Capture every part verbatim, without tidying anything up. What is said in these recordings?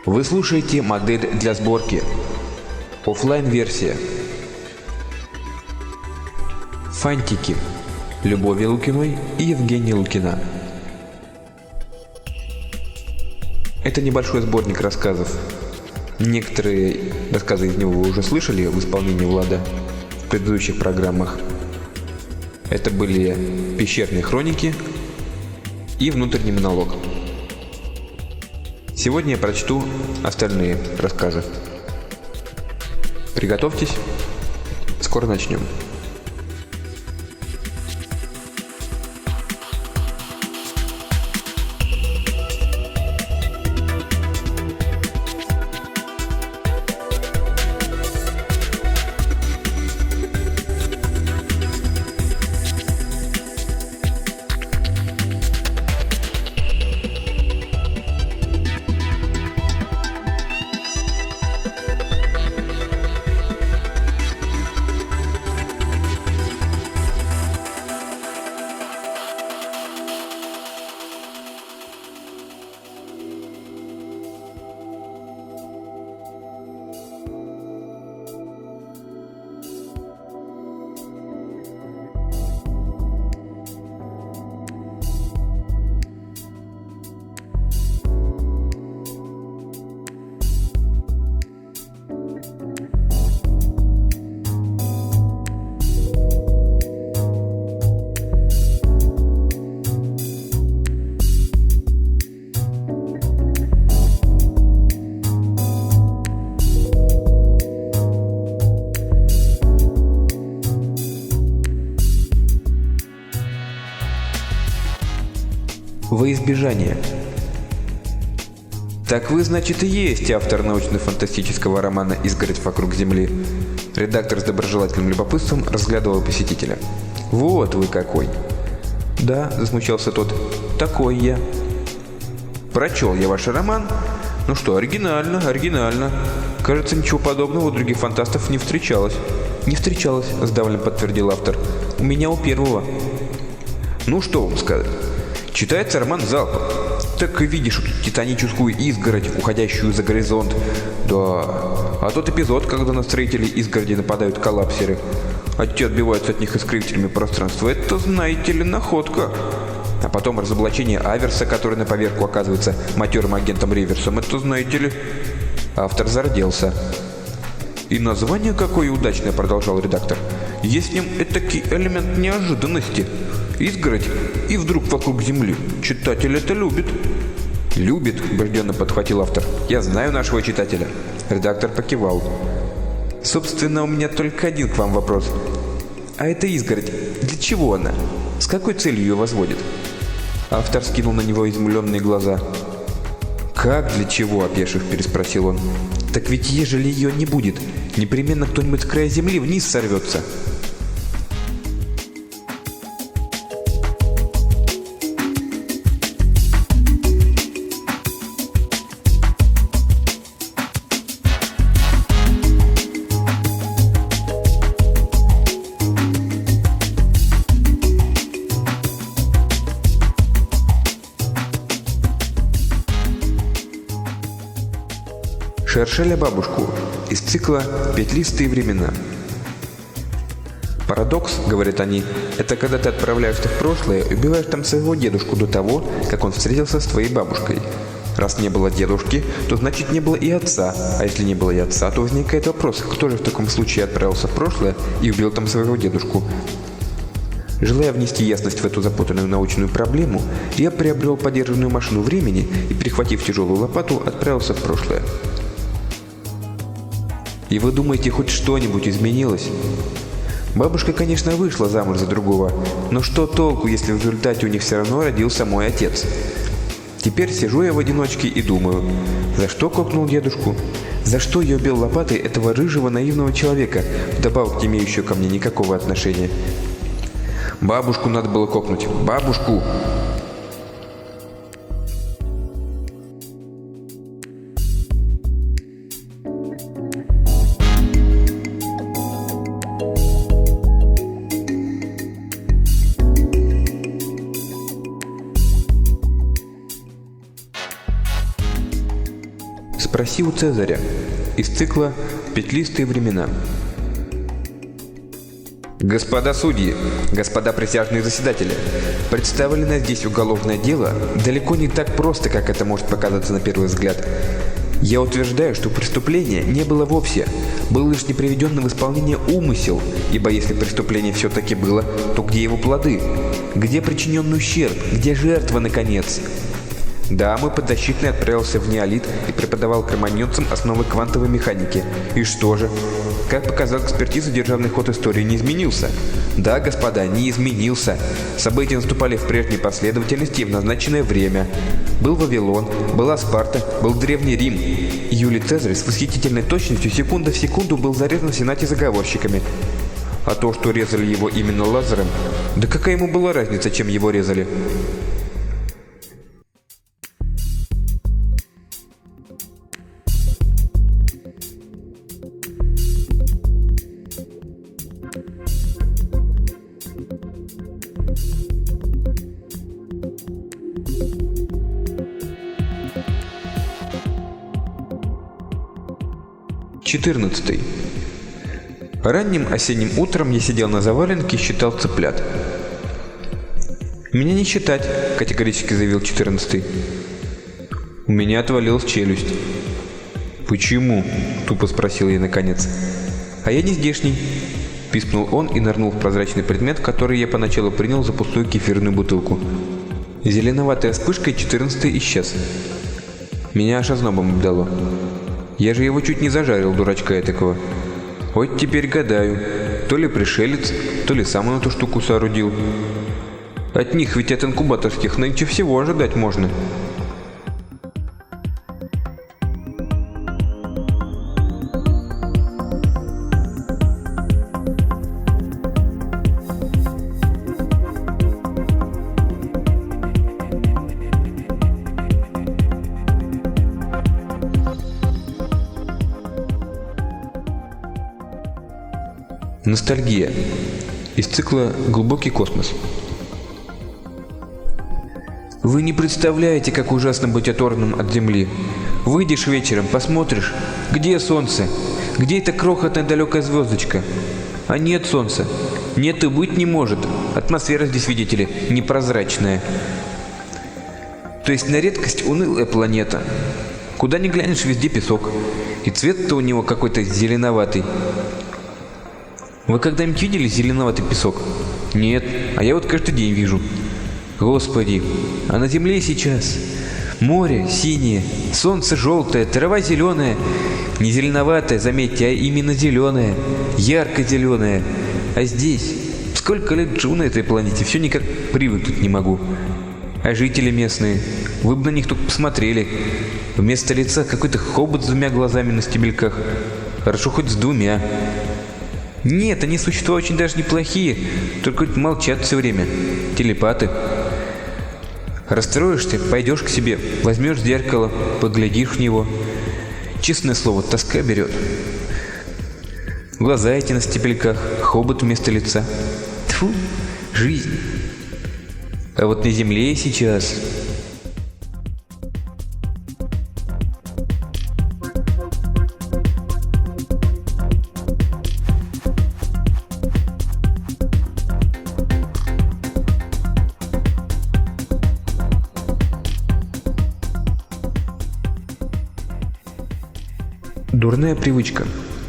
Вы слушаете модель для сборки. Оффлайн-версия. Фантики. Любови Лукиной и Евгения Лукина. Это небольшой сборник рассказов. Некоторые рассказы из него вы уже слышали в исполнении Влада в предыдущих программах. Это были «Пещерные хроники» и «Внутренний монолог». Сегодня я прочту остальные рассказы. Приготовьтесь, скоро начнем. Во избежание. Так вы, значит, и есть автор научно-фантастического романа «Изгородь вокруг Земли». Редактор с доброжелательным любопытством разглядывал посетителя. Вот вы какой. Да, засмущался тот. Такой я. Прочел я ваш роман. Ну что, оригинально, оригинально. Кажется, ничего подобного у других фантастов не встречалось. Не встречалось, сдавленно подтвердил автор. У меня у первого. Ну что вам сказать. Читается роман залпом. Так и видишь эту титаническую изгородь, уходящую за горизонт. Да, а тот эпизод, когда на строителей изгороди нападают коллапсеры, а те отбиваются от них искривителями пространства, это, знаете ли, находка. А потом разоблачение Аверса, который на поверку оказывается матерым агентом Риверсом, это, знаете ли, автор зарделся. И название какое удачное, продолжал редактор. Есть в нем этакий элемент неожиданности. Изгородь и вдруг вокруг Земли. Читатель это любит. Любит, убежденно подхватил автор. Я знаю нашего читателя. Редактор покивал. Собственно, у меня только один к вам вопрос. А эта изгородь, для чего она? С какой целью ее возводят? Автор скинул на него изумленные глаза. «Как для чего?» – опешив, переспросил он. «Так ведь ежели ее не будет, непременно кто-нибудь с края Земли вниз сорвется». Шершеля бабушку из цикла «Петлистые времена». Парадокс, говорят они, это когда ты отправляешься в прошлое и убиваешь там своего дедушку до того, как он встретился с твоей бабушкой. Раз не было дедушки, то значит не было и отца, а если не было и отца, то возникает вопрос, кто же в таком случае отправился в прошлое и убил там своего дедушку. Желая внести ясность в эту запутанную научную проблему, я приобрел подержанную машину времени и, прихватив тяжелую лопату, отправился в прошлое. И вы думаете, хоть что-нибудь изменилось? Бабушка, конечно, вышла замуж за другого, но что толку, если в результате у них все равно родился мой отец? Теперь сижу я в одиночке и думаю, за что кокнул дедушку? За что я убил лопатой этого рыжего наивного человека, вдобавок не имеющего ко мне никакого отношения? Бабушку надо было кокнуть. Бабушку! Спроси у Цезаря. Из цикла «Петлистые времена». Господа судьи, господа присяжные заседатели, представленное здесь уголовное дело далеко не так просто, как это может показаться на первый взгляд. Я утверждаю, что преступления не было вовсе, был лишь не приведенный в исполнение умысел, ибо если преступление все-таки было, то где его плоды? Где причиненный ущерб? Где жертва, наконец? Да, мой подзащитный отправился в неолит и преподавал кроманьонцам основы квантовой механики. И что же? Как показала экспертиза, державный ход истории не изменился. Да, господа, не изменился. События наступали в прежней последовательности и в назначенное время. Был Вавилон, была Спарта, был Древний Рим. Юлий Цезарь с восхитительной точностью секунда в секунду был зарезан в Сенате заговорщиками. А то, что резали его именно лазером, да какая ему была разница, чем его резали? четырнадцатый. Ранним осенним утром я сидел на заваленке и считал цыплят. «Меня не считать», — категорически заявил четырнадцатый. У меня отвалилась челюсть. «Почему?» — тупо спросил я наконец. «А я не здешний», — пискнул он и нырнул в прозрачный предмет, который я поначалу принял за пустую кефирную бутылку. Зеленоватая вспышкой четырнадцатый исчез. Меня аж ознобом обдало. Я же его чуть не зажарил, дурачка этакого. Вот теперь гадаю, то ли пришелец, то ли сам он эту штуку соорудил. От них ведь от инкубаторских нынче всего ожидать можно. Ностальгия. Из цикла «Глубокий космос». Вы не представляете, как ужасно быть оторванным от Земли. Выйдешь вечером, посмотришь, где солнце, где эта крохотная далекая звездочка. А нет солнца, нет и быть не может. Атмосфера здесь, видите ли, непрозрачная. То есть на редкость унылая планета. Куда ни глянешь, везде песок. И цвет-то у него какой-то зеленоватый. Вы когда-нибудь видели зеленоватый песок? Нет, а я вот каждый день вижу. Господи, а на Земле сейчас море синее, солнце желтое, трава зеленая. Не зеленоватая, заметьте, а именно зеленая, ярко-зеленая. А здесь, сколько лет живу на этой планете, все никак привыкнуть не могу. А жители местные, вы бы на них только посмотрели. Вместо лица какой-то хобот с двумя глазами на стебельках. Хорошо хоть с двумя. Нет, они существа очень даже неплохие, только молчат все время. Телепаты. Расстроишься, пойдешь к себе, возьмешь зеркало, поглядишь в него. Честное слово, тоска берет. Глаза эти на стебельках, хобот вместо лица. Тьфу, жизнь. А вот на Земле сейчас... Дурная привычка.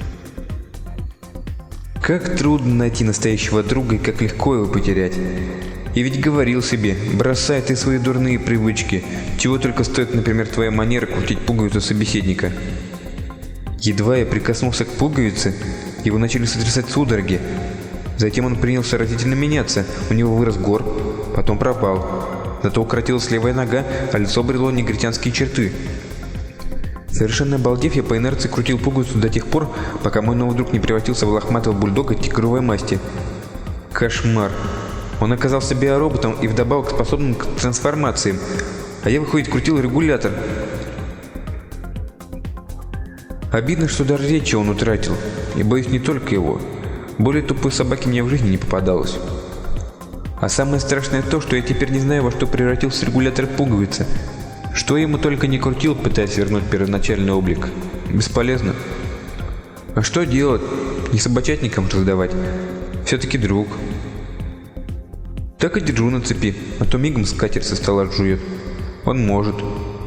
Как трудно найти настоящего друга и как легко его потерять. Я ведь говорил себе, бросай ты свои дурные привычки, чего только стоит, например, твоя манера крутить пуговицу собеседника. Едва я прикоснулся к пуговице, его начали сотрясать судороги. Затем он принялся разительно меняться, у него вырос горб, потом пропал. Зато укоротилась левая нога, а лицо обрело негритянские черты. Совершенно обалдев, я по инерции крутил пуговицу до тех пор, пока мой новый друг не превратился в лохматого бульдога тигровой масти. Кошмар. Он оказался биороботом и вдобавок способным к трансформациям, а я, выходит, крутил регулятор. Обидно, что даже речи он утратил, и боюсь не только его. Более тупой собаки мне в жизни не попадалось. А самое страшное то, что я теперь не знаю, во что превратился регулятор пуговицы. Что ему только не крутил, пытаясь вернуть первоначальный облик. Бесполезно. А что делать? Не собачатникам раздавать. Все-таки друг. Так и держу на цепи, а то мигом скатерть со стола жует. Он может.